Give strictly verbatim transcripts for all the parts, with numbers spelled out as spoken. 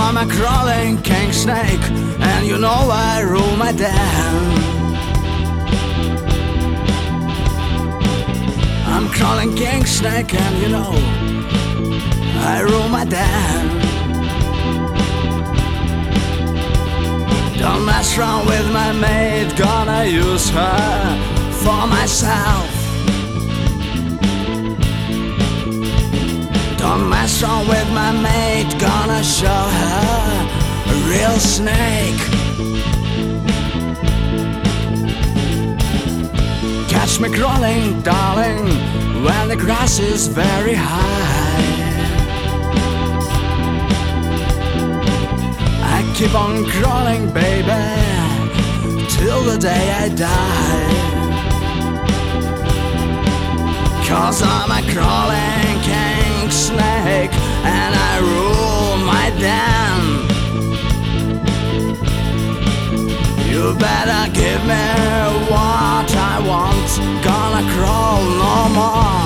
I'm a crawling king snake, and you know I rule my den. I'm crawling king snake, and you know I rule my den. Don't mess around with my mate, gonna use her for myself. Don't mess around with my mate, gonna show her a real snake. Catch me crawling, darling, when the grass is very high. I keep on crawling, baby, till the day I die. 'Cause I'm a crawling king snake, and I rule my den. You better give me what I want, gonna crawl no more.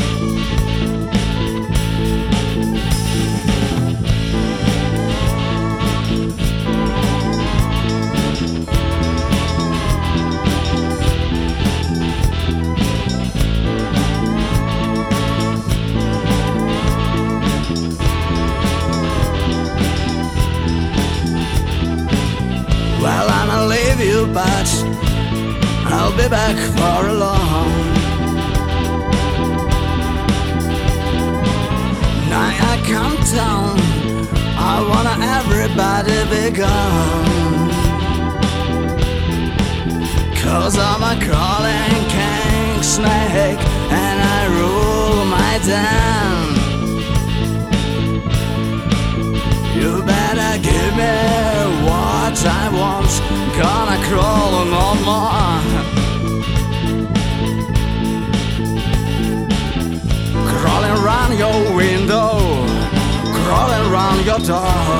Well, I'ma leave you, but I'll be back for a long. Now I come down, I wanna everybody be gone. 'Cause I'm a crawling king snake, and I rule my den. You better give me what I want, gonna crawl no more. Crawling round your window, crawling round your door.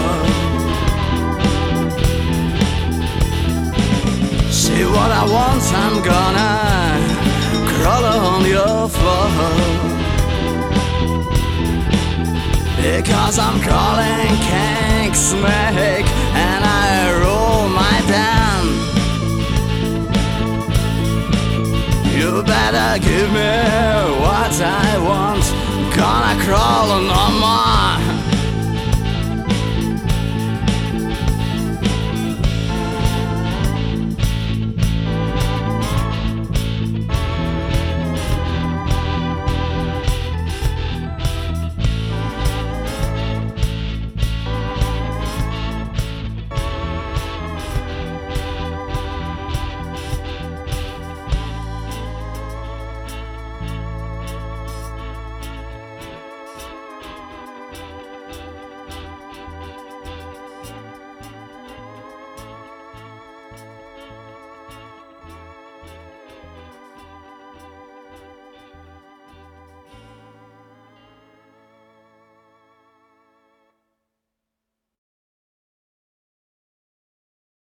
See what I want, I'm gonna crawl on your floor. Because I'm crawling king snake, and I rule my den. You better give me what I want, gonna crawl no more.